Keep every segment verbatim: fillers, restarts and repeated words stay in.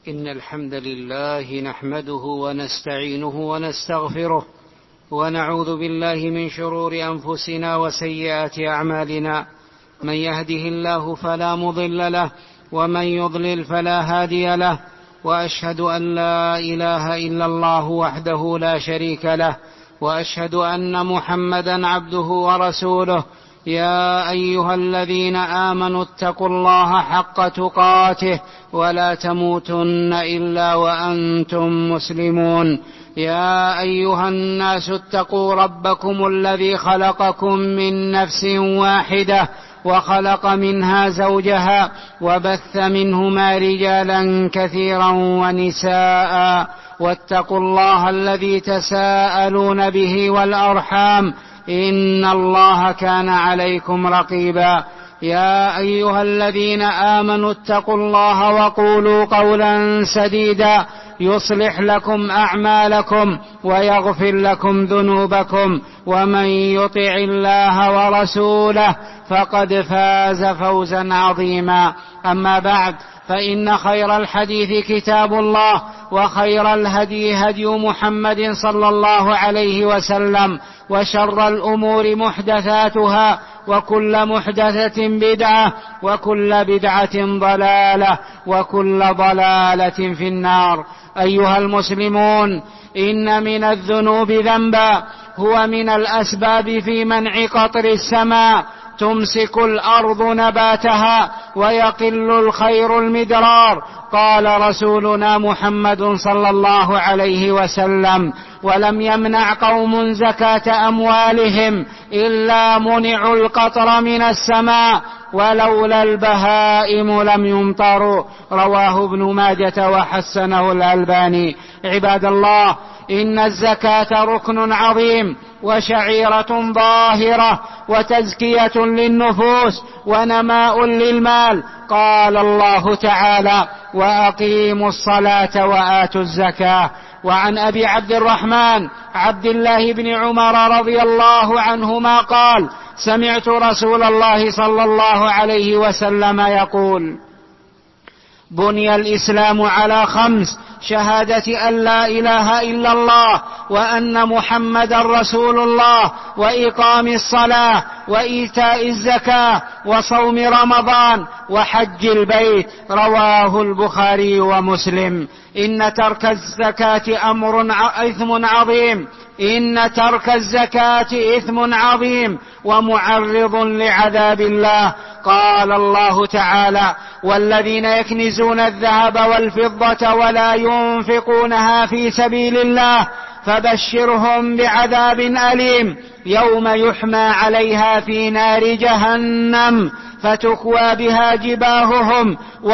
إن الحمد لله نحمده ونستعينه ونستغفره ونعوذ بالله من شرور أنفسنا وسيئات أعمالنا. من يهده الله فلا مضل له ومن يضلل فلا هادي له، وأشهد أن لا إله إلا الله وحده لا شريك له، وأشهد أن محمدا عبده ورسوله. يا أيها الذين آمنوا اتقوا الله حق تقاته ولا تموتن إلا وأنتم مسلمون. يا أيها الناس اتقوا ربكم الذي خلقكم من نفس واحدة وخلق منها زوجها وبث منهما رجالا كثيرا ونساء، واتقوا الله الذي تساءلون به والأرحام إن الله كان عليكم رقيبا. يا أيها الذين آمنوا اتقوا الله وقولوا قولا سديدا يصلح لكم أعمالكم ويغفر لكم ذنوبكم، ومن يطع الله ورسوله فقد فاز فوزا عظيما. أما بعد، فإن خير الحديث كتاب الله، وخير الهدي هدي محمد صلى الله عليه وسلم، وشر الأمور محدثاتها، وكل محدثة بدعة، وكل بدعة ضلالة، وكل ضلالة في النار. أيها المسلمون، إن من الذنوب ذنبا هو من الأسباب في منع قطر السماء، تمسك الأرض نباتها ويقل الخير المدرار. قال رسولنا محمد صلى الله عليه وسلم: ولم يمنع قوم زكاة أموالهم إلا منعوا القطر من السماء، ولولا البهائم لم يمطروا. رواه ابن ماجة وحسنه الألباني. عباد الله، إن الزكاة ركن عظيم وشعيرة ظاهرة وتزكية للنفوس ونماء للمال. قال الله تعالى: وأقيموا الصلاة وآتوا الزكاة. وعن أبي عبد الرحمن عبد الله بن عمر رضي الله عنهما قال: سمعت رسول الله صلى الله عليه وسلم يقول: بني الإسلام على خمس: شهادة أن لا إله إلا الله وأن محمدا رسول الله، وإقام الصلاة، وإيتاء الزكاة، وصوم رمضان، وحج البيت. رواه البخاري ومسلم. إن ترك الزكاة أمر إثم عظيم إن ترك الزكاة إثم عظيم ومعرض لعذاب الله. قال الله تعالى: والذين يكنزون الذهب والفضة ولا ينفقونها في سبيل الله فبشرهم بعذاب أليم يوم يحمى عليها في نار جهنم فتكوى بها جباههم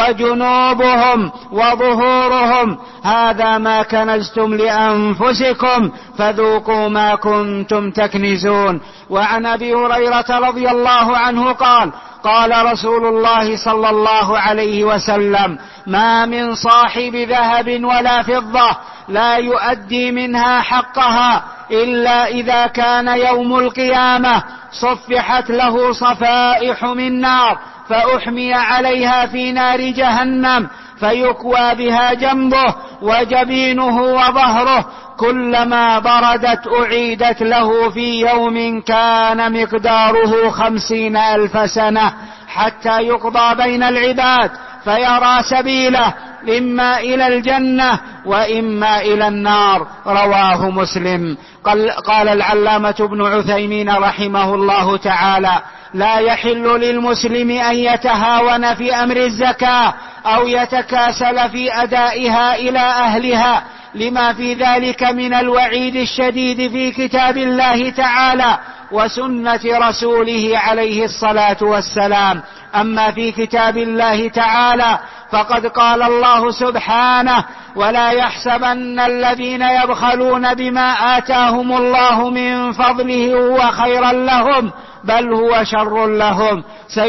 وجنوبهم وظهورهم، هذا ما كنزتم لأنفسكم فذوقوا ما كنتم تكنزون. وعن أبي هريرة رضي الله عنه قال: قال رسول الله صلى الله عليه وسلم: ما من صاحب ذهب ولا فضة لا يؤدي منها حقها إلا إذا كان يوم القيامة صفحت له صفائح من نار فأحمي عليها في نار جهنم فيكوى بها جنبه وجبينه وظهره، كلما بردت أعيدت له في يوم كان مقداره خمسين ألف سنة حتى يقضى بين العباد فيرى سبيله إما إلى الجنة وإما إلى النار. رواه مسلم. قال العلامة ابن عثيمين رحمه الله تعالى: لا يحل للمسلم أن يتهاون في أمر الزكاة أو يتكاسل في أدائها إلى أهلها، لما في ذلك من الوعيد الشديد في كتاب الله تعالى وسنة رسوله عليه الصلاة والسلام. أما في كتاب الله تعالى فقد قال الله سبحانه: ولا يحسبن الذين يبخلون بما آتاهم الله من فضله هو خيرا لهم بل هو شر لهم،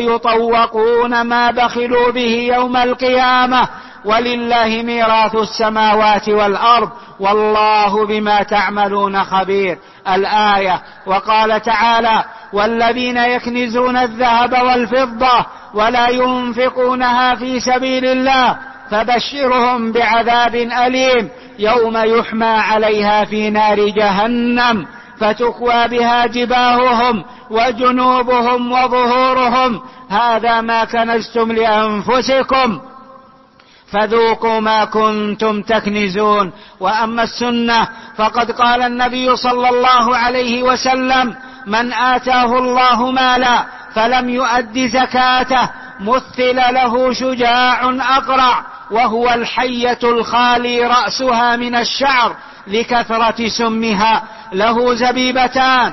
سيطوقون ما بخلوا به يوم القيامة، ولله ميراث السماوات والأرض والله بما تعملون خبير. الآية. وقال تعالى: والذين يكنزون الذهب والفضة ولا ينفقونها في سبيل الله فبشرهم بعذاب أليم يوم يحمى عليها في نار جهنم فتكوى بها جباههم وجنوبهم وظهورهم هذا ما كنزتم لأنفسكم فذوقوا ما كنتم تكنزون. وأما السنة فقد قال النبي صلى الله عليه وسلم: من آتاه الله مالا فلم يؤد زكاته مثل له شجاع أقرع وهو الحية الخالي رأسها من الشعر لكثرة سمها، له زبيبتان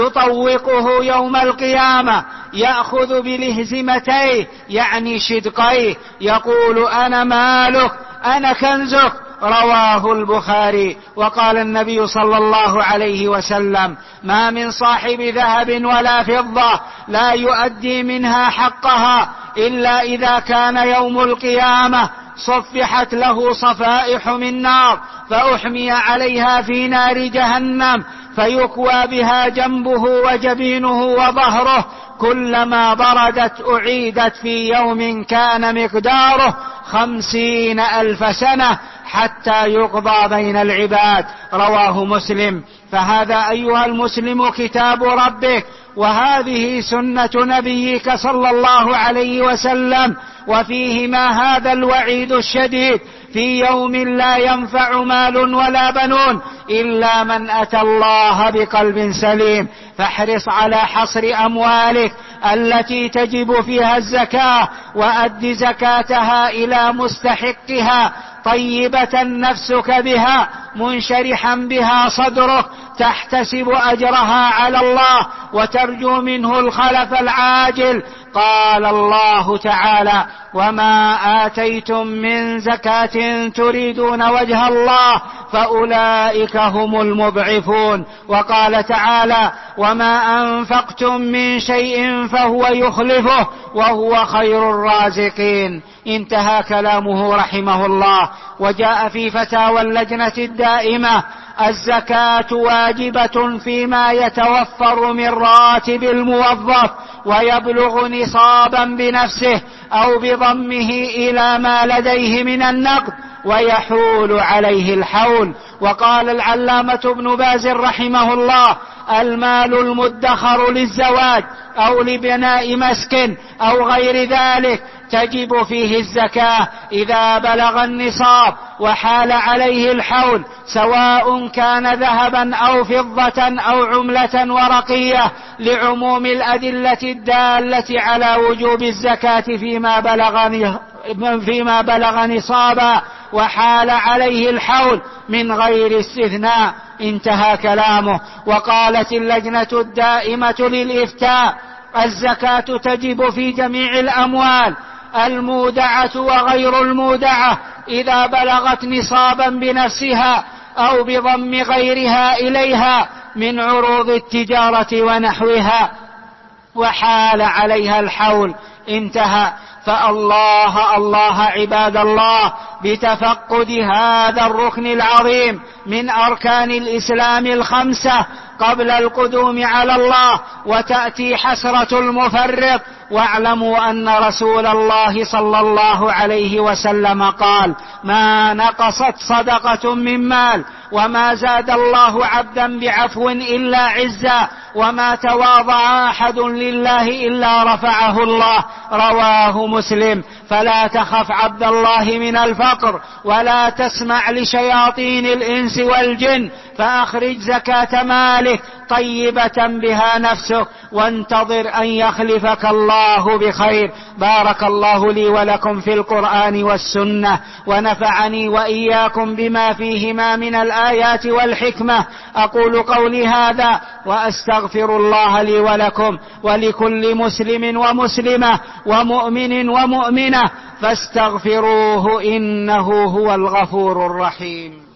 يطوقه يوم القيامة يأخذ بلهزمتيه يعني شدقيه يقول: أنا مالك أنا كنزك. رواه البخاري. وقال النبي صلى الله عليه وسلم: ما من صاحب ذهب ولا فضة لا يؤدي منها حقها إلا إذا كان يوم القيامة صفحت له صفائح من نار فأحمي عليها في نار جهنم فيكوى بها جنبه وجبينه وظهره، كلما بردت أعيدت في يوم كان مقداره خمسين ألف سنة حتى يقضى بين العباد. رواه مسلم. فهذا أيها المسلم كتاب ربك، وهذه سنة نبيك صلى الله عليه وسلم، وفيهما هذا الوعيد الشديد في يوم لا ينفع مال ولا بنون إلا من أتى الله بقلب سليم. فاحرص على حصر أموالك التي تجب فيها الزكاة وأد زكاتها إلى مستحقها طيبة نفسك بها منشرحا بها صدرك تحتسب أجرها على الله وترجو منه الخلف العاجل. قال الله تعالى: وما آتيتم من زكاة تريدون وجه الله فأولئك هم المضعفون. وقال تعالى: وما أنفقتم من شيء فهو يخلفه وهو خير الرازقين. انتهى كلامه رحمه الله. وجاء في فتاوى اللجنة الدائمة: الزكاة واجبة فيما يتوفر من راتب الموظف ويبلغ نصابا بنفسه أو بضمه إلى ما لديه من النقد ويحول عليه الحول. وقال العلامة ابن باز رحمه الله: المال المدخر للزواج أو لبناء مسكن أو غير ذلك تجب فيه الزكاة إذا بلغ النصاب وحال عليه الحول، سواء كان ذهبا أو فضة أو عملة ورقية، لعموم الأدلة الدالة على وجوب الزكاة فيما بلغ فيما بلغ نصابا وحال عليه الحول من غير استثناء. انتهى كلامه. وقالت اللجنة الدائمة للإفتاء: الزكاة تجب في جميع الأموال المودعة وغير المودعة إذا بلغت نصابا بنفسها أو بضم غيرها إليها من عروض التجارة ونحوها وحال عليها الحول. انتهى. فالله الله عباد الله بتفقد هذا الركن العظيم من أركان الإسلام الخمسة قبل القدوم على الله وتأتي حسرة المفرط. واعلموا أن رسول الله صلى الله عليه وسلم قال: ما نقصت صدقة من مال وما زاد الله عبدا بعفو إلا عزا وما تواضع أحد لله إلا رفعه الله. رواه مسلم. فلا تخف عبد الله من الفقر ولا تسمع لشياطين الإنس والجن، فأخرج زكاة مالك طيبة بها نفسك وانتظر أن يخلفك الله بخير. بارك الله لي ولكم في القرآن والسنة، ونفعني وإياكم بما فيهما من الآيات والحكمة. أقول قولي هذا وأستغفر الله لي ولكم ولكل مسلم ومسلمة ومؤمن ومؤمنة فاستغفروه إنه هو الغفور الرحيم.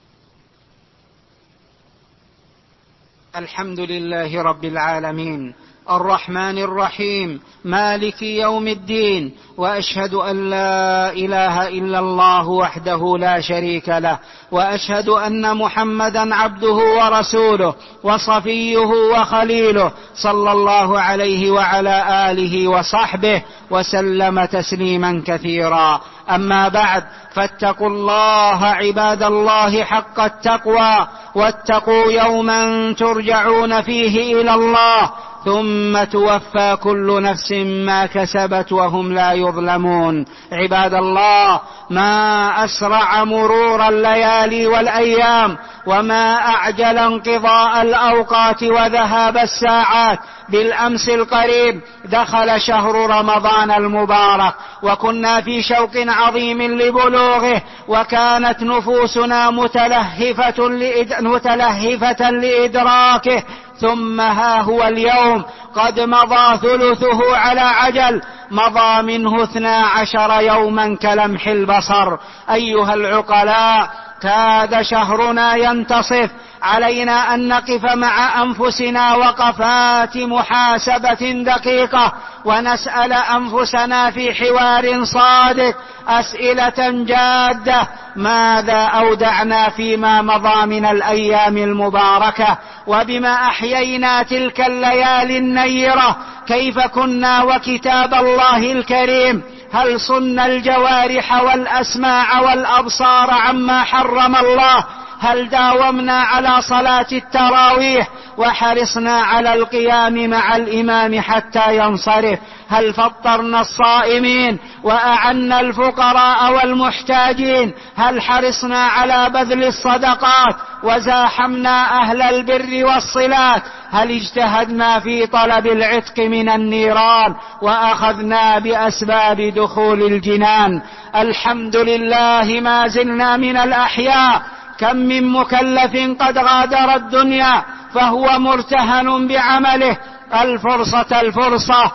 الحمد لله رب العالمين، الرحمن الرحيم مالك يوم الدين، وأشهد أن لا إله إلا الله وحده لا شريك له، وأشهد أن محمدا عبده ورسوله وصفيه وخليله صلى الله عليه وعلى آله وصحبه وسلم تسليما كثيرا. أما بعد، فاتقوا الله عباد الله حق التقوى، واتقوا يوما ترجعون فيه إلى الله ثم توفى كل نفس ما كسبت وهم لا يظلمون. عباد الله، ما أسرع مرور الليالي والأيام، وما أعجل انقضاء الأوقات وذهاب الساعات. بالأمس القريب دخل شهر رمضان المبارك، وكنا في شوق عظيم لبلوغه، وكانت نفوسنا متلهفة, لإد... متلهفة لإدراكه. ثم ها هو اليوم قد مضى ثلثه على عجل، مضى منه اثنا عشر يوما كلمح البصر. أيها العقلاء، كاد شهرنا ينتصف، علينا أن نقف مع أنفسنا وقفات محاسبة دقيقة، ونسأل أنفسنا في حوار صادق أسئلة جادة: ماذا أودعنا فيما مضى من الأيام المباركة؟ وبما أحيينا تلك الليالي النيرة؟ كيف كنا وكتاب الله الكريم؟ هل صن الجوارح والأسماع والأبصار عما حرم الله؟ هل داومنا على صلاة التراويح وحرصنا على القيام مع الإمام حتى ينصرف؟ هل فطرنا الصائمين وأعنا الفقراء والمحتاجين؟ هل حرصنا على بذل الصدقات وزاحمنا أهل البر والصلات؟ هل اجتهدنا في طلب العتق من النيران وأخذنا بأسباب دخول الجنان؟ الحمد لله ما زلنا من الأحياء. كم من مكلف قد غادر الدنيا فهو مرتهن بعمله. الفرصة الفرصة،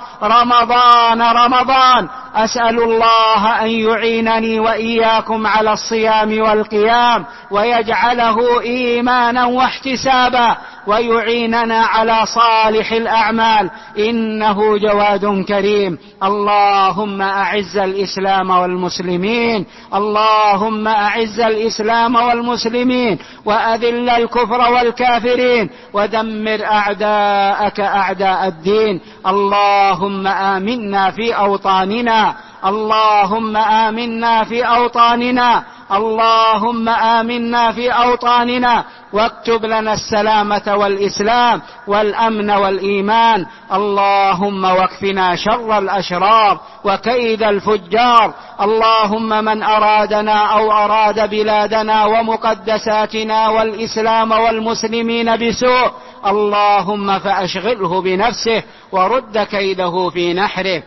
رمضان رمضان. أسأل الله أن يعينني وإياكم على الصيام والقيام، ويجعله إيمانا واحتسابا، ويعيننا على صالح الأعمال، إنه جواد كريم. اللهم أعز الإسلام والمسلمين، اللهم أعز الإسلام والمسلمين، وأذل الكفر والكافرين، ودمر أعداءك أعداء الدين. اللهم آمنا في أوطاننا، اللهم آمنا في أوطاننا، اللهم آمنا في أوطاننا، واكتب لنا السلامة والإسلام والأمن والإيمان. اللهم واكفنا شر الأشرار وكيد الفجار. اللهم من أرادنا أو أراد بلادنا ومقدساتنا والإسلام والمسلمين بسوء، اللهم فأشغله بنفسه ورد كيده في نحره.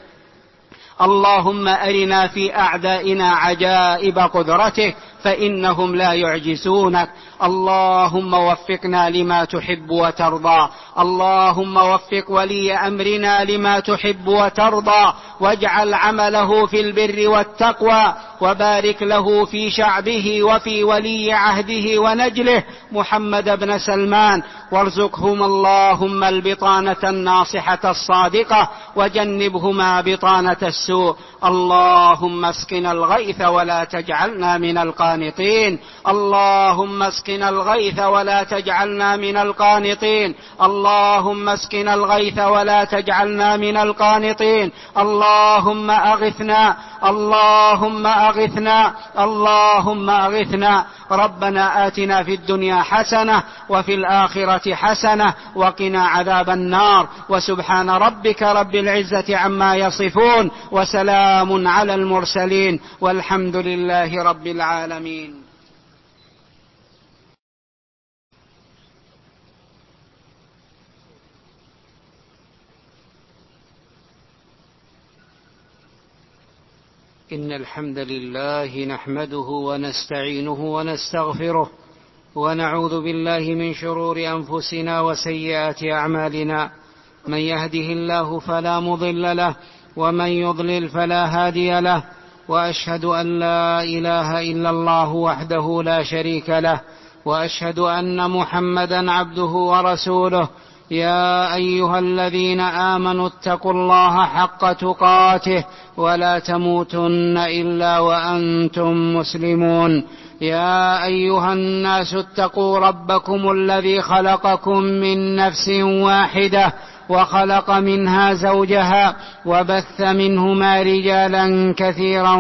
اللهم أرنا في أعدائنا عجائب قدرتك، فإنهم لا يعجزونك. اللهم وفقنا لما تحب وترضى، اللهم وفق ولي أمرنا لما تحب وترضى، واجعل عمله في البر والتقوى، وبارك له في شعبه وفي ولي عهده ونجله محمد بن سلمان، وارزقهم اللهم البطانة الناصحة الصادقة، وجنبهما بطانة السوء. اللهم اسقنا الغيث ولا تجعلنا من القانطين، اللهم اسقنا الغيث ولا تجعلنا من القانطين، اللهم اسقنا الغيث ولا تجعلنا من القانطين. اللهم أغثنا، اللهم أغثنا، اللهم أغثنا. ربنا آتنا في الدنيا حسنة وفي الآخرة حسنة وقنا عذاب النار. وسبحان ربك رب العزة عما يصفون، وسلام على المرسلين، والحمد لله رب العالمين. إن الحمد لله نحمده ونستعينه ونستغفره، ونعوذ بالله من شرور أنفسنا وسيئات أعمالنا. من يهده الله فلا مضل له، ومن يضلل فلا هادي له، وأشهد أن لا إله إلا الله وحده لا شريك له، وأشهد أن محمدا عبده ورسوله. يا أيها الذين آمنوا اتقوا الله حق تقاته ولا تموتن إلا وأنتم مسلمون. يا أيها الناس اتقوا ربكم الذي خلقكم من نفس واحدة وخلق منها زوجها وبث منهما رجالا كثيرا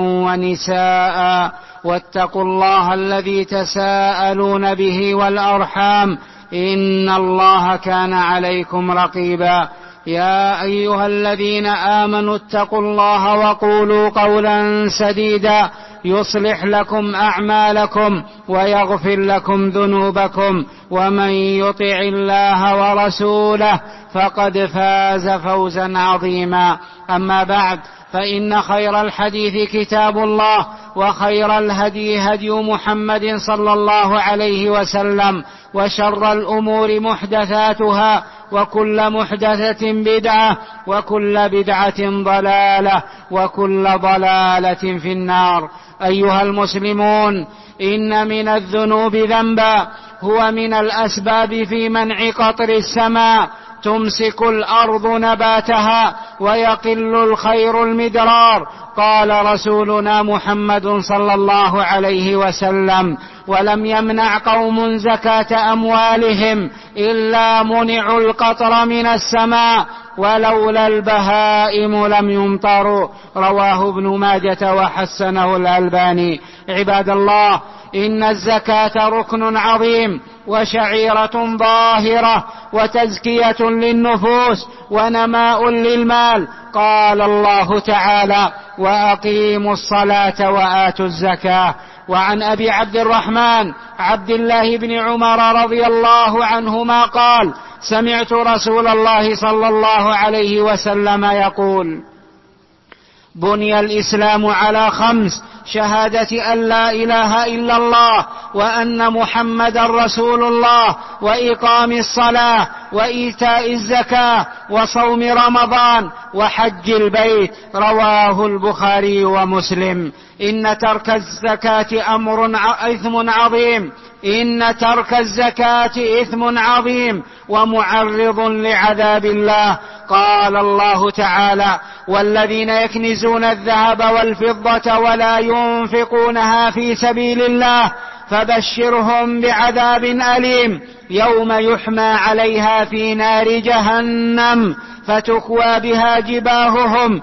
ونساء واتقوا الله الذي تساءلون به والأرحام إن الله كان عليكم رقيبا. يا أيها الذين آمنوا اتقوا الله وقولوا قولا سديدا يصلح لكم أعمالكم ويغفر لكم ذنوبكم ومن يطع الله ورسوله فقد فاز فوزا عظيما. أما بعد، فإن خير الحديث كتاب الله وخير الهدي هدي محمد صلى الله عليه وسلم وشر الأمور محدثاتها وكل محدثة بدعة وكل بدعة ضلالة وكل ضلالة في النار. أيها المسلمون، إن من الذنوب ذنبا هو من الأسباب في منع قطر السماء، تمسك الأرض نباتها ويقل الخير المدرار. قال رسولنا محمد صلى الله عليه وسلم: ولم يمنع قوم زكاة أموالهم إلا منعوا القطر من السماء ولولا البهائم لم يمطروا. رواه ابن ماجة وحسنه الألباني. عباد الله، إن الزكاة ركن عظيم وشعيرة ظاهرة وتزكية للنفوس ونماء للمال. قال الله تعالى: وأقيموا الصلاة وآتوا الزكاة. وعن أبي عبد الرحمن عبد الله بن عمر رضي الله عنهما قال: سمعت رسول الله صلى الله عليه وسلم يقول: بني الإسلام على خمس: شهادة أن لا إله إلا الله وأن محمدا رسول الله وإقام الصلاة وإيتاء الزكاة وصوم رمضان وحج البيت. رواه البخاري ومسلم. إن ترك الزكاة أمر إثم عظيم إن ترك الزكاة إثم عظيم ومعرض لعذاب الله. قال الله تعالى: والذين يكنزون الذهب والفضة ولا ينفقونها في سبيل الله فبشرهم بعذاب أليم يوم يحمى عليها في نار جهنم فتكوى بها جباههم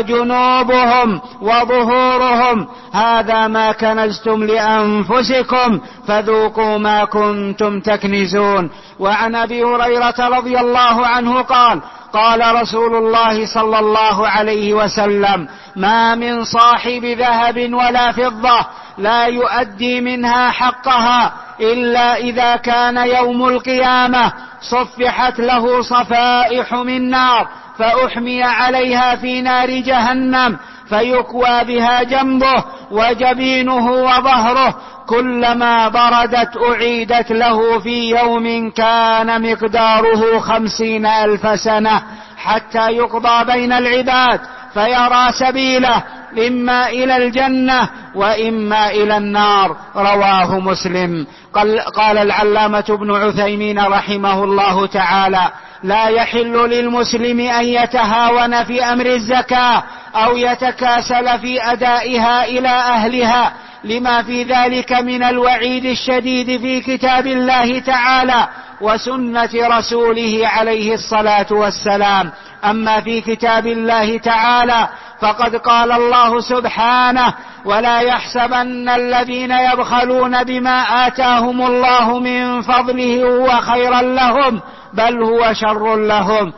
وجنوبهم وظهورهم هذا ما كنزتم لأنفسكم فذوقوا ما كنتم تكنزون. وعن أبي هريرة رضي الله عنه قال: قال رسول الله صلى الله عليه وسلم: ما من صاحب ذهب ولا فضة لا يؤدي منها حقها إلا إذا كان يوم القيامة صفحت له صفائح من نار فأحمي عليها في نار جهنم فيكوى بها جنبه وجبينه وظهره كلما بردت أعيدت له في يوم كان مقداره خمسين ألف سنة حتى يقضى بين العباد فيرى سبيله إما إلى الجنة وإما إلى النار. رواه مسلم. قال, قال العلامة ابن عثيمين رحمه الله تعالى: لا يحل للمسلم أن يتهاون في أمر الزكاة أو يتكاسل في أدائها إلى أهلها لما في ذلك من الوعيد الشديد في كتاب الله تعالى وسنة رسوله عليه الصلاة والسلام. أما في كتاب الله تعالى فقد قال الله سبحانه: ولا يحسبن الذين يبخلون بما آتاهم الله من فضله هو خيرا لهم بل هو شر لهم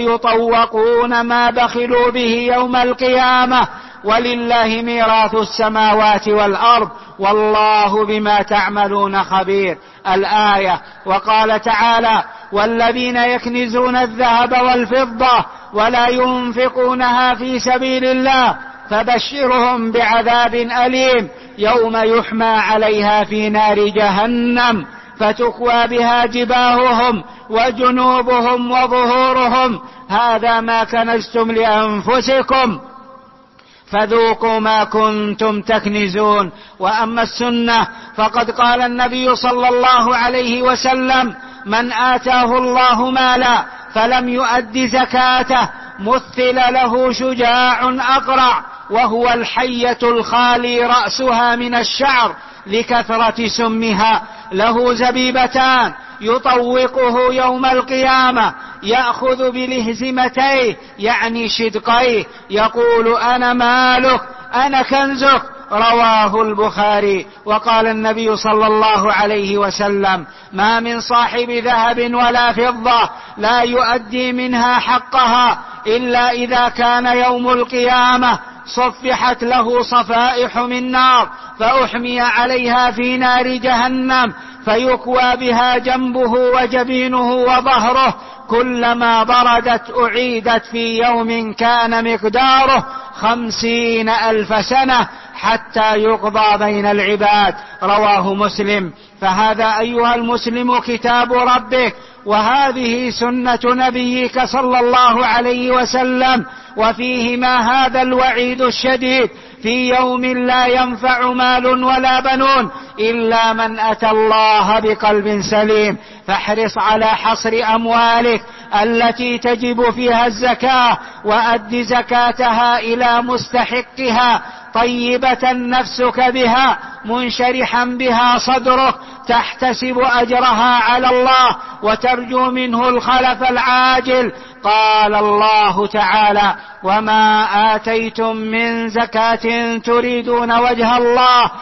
سيطوقون ما بخلوا به يوم القيامة ولله ميراث السماوات والأرض والله بما تعملون خبير. الآية. وقال تعالى: والذين يكنزون الذهب والفضة ولا ينفقونها في سبيل الله فبشرهم بعذاب أليم يوم يحمى عليها في نار جهنم فتكوى بها جباههم وجنوبهم وظهورهم هذا ما كنزتم لأنفسكم فذوقوا ما كنتم تكنزون. وأما السنة فقد قال النبي صلى الله عليه وسلم: من آتاه الله مالا فلم يؤد زكاته مثل له شجاع أقرع وهو الحية الخالي رأسها من الشعر لكثرة سمها، له زبيبتان يطوقه يوم القيامة يأخذ بلهزمتيه يعني شدقيه يقول أنا مالك أنا كنزك، رواه البخاري. وقال النبي صلى الله عليه وسلم: ما من صاحب ذهب ولا فضة لا يؤدي منها حقها إلا إذا كان يوم القيامة صفحت له صفائح من نار فأحمي عليها في نار جهنم فيكوى بها جنبه وجبينه وظهره، كلما بردت أعيدت في يوم كان مقداره خمسين ألف سنة حتى يقضى بين العباد، رواه مسلم. فهذا أيها المسلم كتاب ربك، وهذه سنة نبيك صلى الله عليه وسلم، وفيهما هذا الوعيد الشديد في يوم لا ينفع مال ولا بنون إلا من أتى الله بقلب سليم. فاحرص على حصر أموالك التي تجب فيها الزكاة وأد زكاتها إلى مستحقها طيبة نفسك بها منشرحا بها صدرك تحتسب أجرها على الله وترجو منه الخلف العاجل. قال الله تعالى: وما آتيتم من زكاة تريدون وجه الله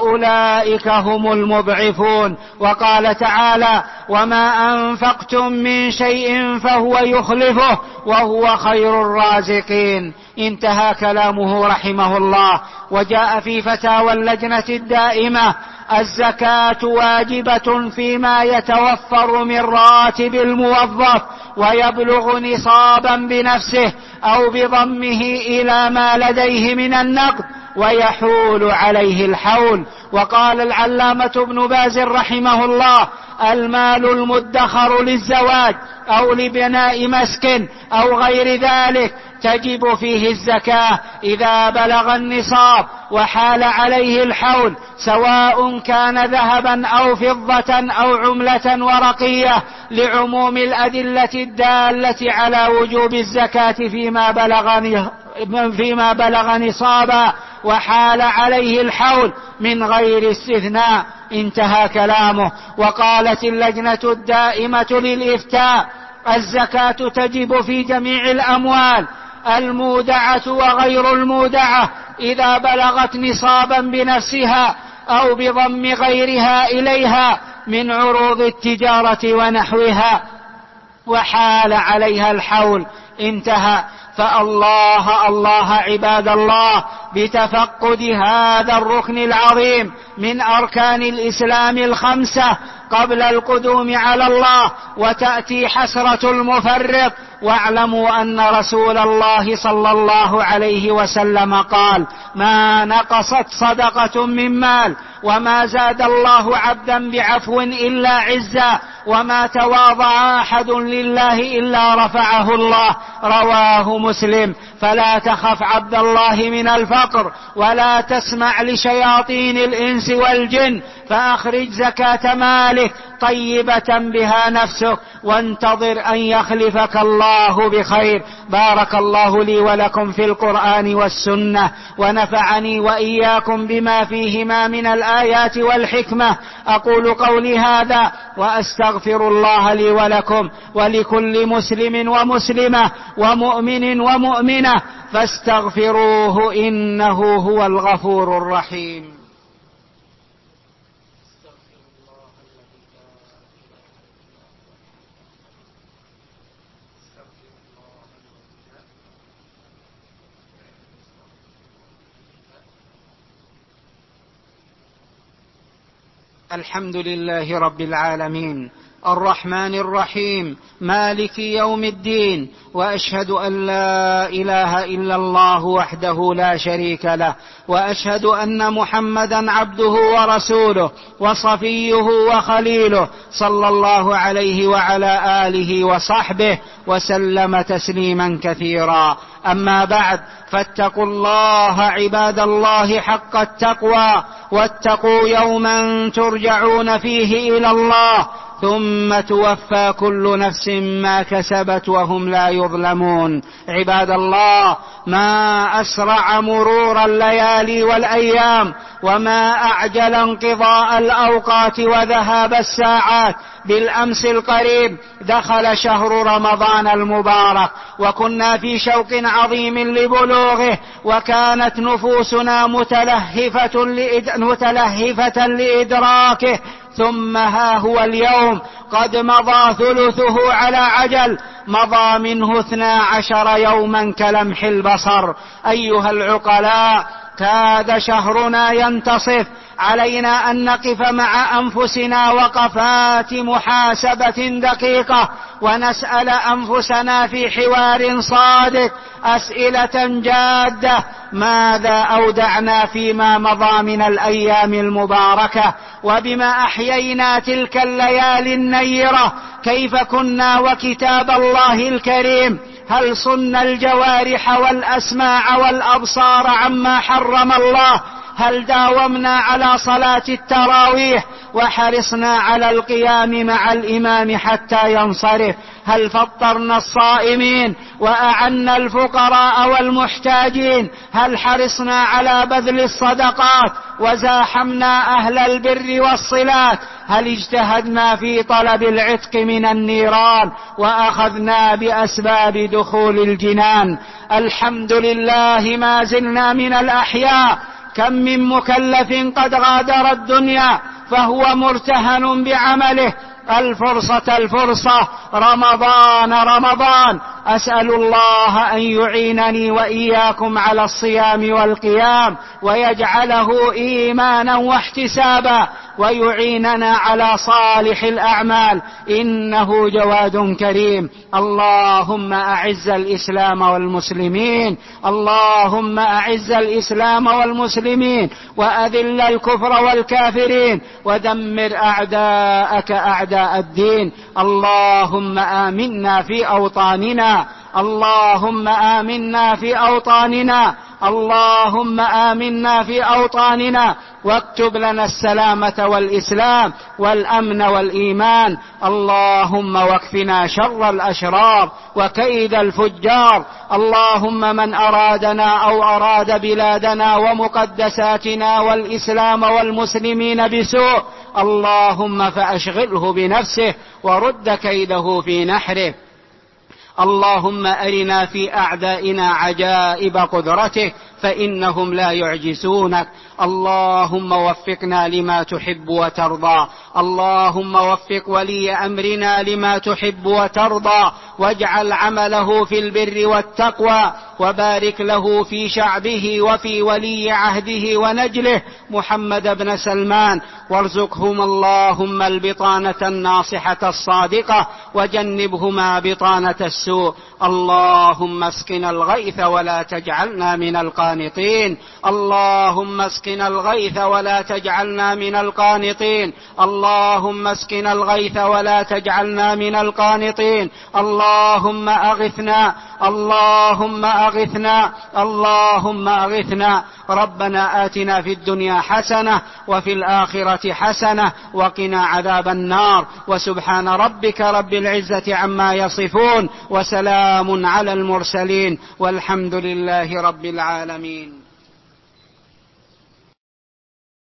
فأولئك هم المضعفون. وقال تعالى: وما أنفقتم من شيء فهو يخلفه وهو خير الرازقين. انتهى كلامه رحمه الله. وجاء في فتاوى اللجنة الدائمة: الزكاة واجبة فيما يتوفر من راتب الموظف ويبلغ نصابا بنفسه أو بضمه إلى ما لديه من النقد ويحول عليه الحول. وقال العلامة ابن باز رحمه الله: المال المدخر للزواج أو لبناء مسكن أو غير ذلك تجب فيه الزكاة إذا بلغ النصاب وحال عليه الحول، سواء كان ذهبا أو فضة أو عملة ورقية، لعموم الأدلة الدالة على وجوب الزكاة فيما بلغ فيما بلغ نصابا وحال عليه الحول من غير استثناء. انتهى كلامه. وقالت اللجنة الدائمة للإفتاء: الزكاة تجب في جميع الأموال المودعة وغير المودعة إذا بلغت نصابا بنفسها أو بضم غيرها إليها من عروض التجارة ونحوها وحال عليها الحول. انتهى. فالله الله عباد الله بتفقد هذا الركن العظيم من أركان الإسلام الخمسة قبل القدوم على الله وتأتي حسرة المفرط. واعلموا أن رسول الله صلى الله عليه وسلم قال: ما نقصت صدقة من مال وما زاد الله عبدا بعفو إلا عزا وما تواضع أحد لله إلا رفعه الله، رواه مسلم. فلا تخف عبد الله من الفقر ولا تسمع لشياطين الإنس والجن، فأخرج زكاة مالك طيبة بها نفسك وانتظر أن يخلفك الله بخير. بارك الله لي ولكم في القرآن والسنة، ونفعني وإياكم بما فيهما من الآيات والحكمة. أقول قولي هذا وأستغفر الله لي ولكم ولكل مسلم ومسلمة ومؤمن ومؤمنة فاستغفروه إنه هو الغفور الرحيم. الحمد لله رب العالمين الرحمن الرحيم مالك يوم الدين، وأشهد أن لا إله إلا الله وحده لا شريك له، وأشهد أن محمدا عبده ورسوله وصفيه وخليله صلى الله عليه وعلى آله وصحبه وسلم تسليما كثيرا. أما بعد، فاتقوا الله عباد الله حق التقوى، واتقوا يوما ترجعون فيه إلى الله ثم توفى كل نفس ما كسبت وهم لا يظلمون. عباد الله، ما أسرع مرور الليالي والأيام، وما أعجل انقضاء الأوقات وذهاب الساعات. بالأمس القريب دخل شهر رمضان المبارك، وكنا في شوق عظيم لبلوغه، وكانت نفوسنا متلهفة, لإد... متلهفة لإدراكه. ثم ها هو اليوم قد مضى ثلثه على عجل، مضى منه اثنا عشر يوما كلمح البصر. أيها العقلاء، كاد شهرنا ينتصف، علينا أن نقف مع أنفسنا وقفات محاسبة دقيقة، ونسأل أنفسنا في حوار صادق أسئلة جادة: ماذا أودعنا فيما مضى من الأيام المباركة؟ وبما أحيينا تلك الليالي النيرة كيف كنا وكتاب الله الكريم؟ هل صن الجوارح والأسماع والأبصار عما حرم الله؟ هل داومنا على صلاة التراويح وحرصنا على القيام مع الإمام حتى ينصرف؟ هل فطرنا الصائمين وأعنا الفقراء والمحتاجين؟ هل حرصنا على بذل الصدقات وزاحمنا أهل البر والصلات؟ هل اجتهدنا في طلب العتق من النيران وأخذنا بأسباب دخول الجنان؟ الحمد لله ما زلنا من الأحياء. كم من مكلف قد غادر الدنيا فهو مرتهن بعمله. الفرصة الفرصة، رمضان رمضان. أسأل الله أن يعينني وإياكم على الصيام والقيام، ويجعله إيمانا واحتسابا، ويعيننا على صالح الأعمال، إنه جواد كريم. اللهم أعز الإسلام والمسلمين، اللهم أعز الإسلام والمسلمين، وأذل الكفر والكافرين، ودمر أعداءك أعداء الدين. اللهم آمنا في أوطاننا، اللهم آمنا في أوطاننا، اللهم آمنا في أوطاننا، واكتب لنا السلامة والإسلام والأمن والإيمان. اللهم واكفنا شر الأشرار وكيد الفجار. اللهم من أرادنا أو أراد بلادنا ومقدساتنا والإسلام والمسلمين بسوء، اللهم فأشغله بنفسه ورد كيده في نحره. اللهم أرنا في أعدائنا عجائب قدرتك فإنهم لا يعجزونك. اللهم وفقنا لما تحب وترضى، اللهم وفق ولي أمرنا لما تحب وترضى، واجعل عمله في البر والتقوى، وبارك له في شعبه وفي ولي عهده ونجله محمد بن سلمان، وارزقهم اللهم البطانة الناصحة الصادقة، وجنبهما بطانة السوء. اللهم اسقنا الغيث ولا تجعلنا من القانطين، اللهم اسقنا الغيث ولا تجعلنا من القانطين، اللهم اسقنا الغيث ولا تجعلنا من القانطين. اللهم أغثنا، اللهم أغثنا، اللهم أغثنا. ربنا آتنا في الدنيا حسنة وفي الآخرة حسنة وقنا عذاب النار. وسبحان ربك رب العزة عما يصفون، وسلام على المرسلين، والحمد لله رب العالمين.